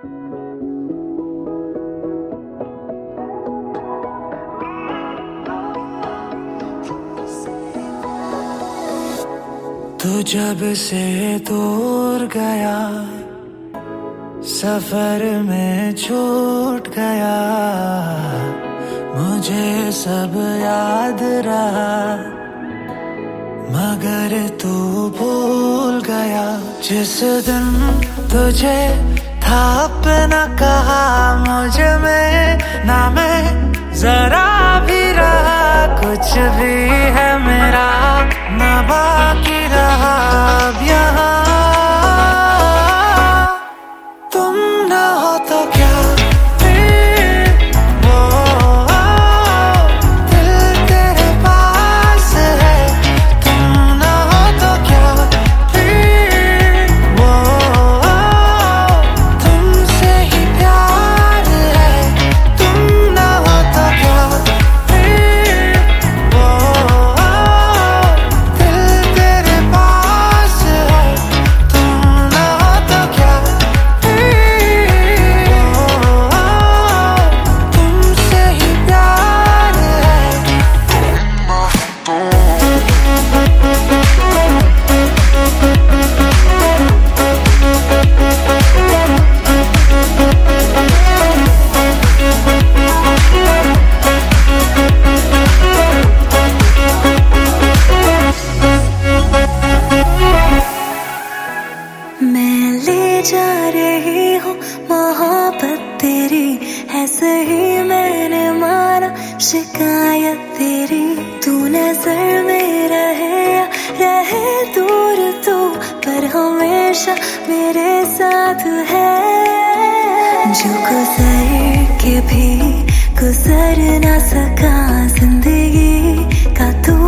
तू जब से दूर गया, सफर में छूट गया, मुझे सब याद रहा, मगर तू भूल गया। जिस दिन तुझे था अपना कहा, मुझ में ना मैं जरा भी रहा, कुछ भी है मेरा ना बाकी रहा अब यहाँ। तुम ना हो तो क्या जा रही हूँ मोहब्बत तेरी है सही, मैंने माना शिकायत तेरी। तू नजर में रहे या रहे दूर तू, पर हमेशा मेरे साथ है। जो गुजर के भी गुजर ना सका जिंदगी का तू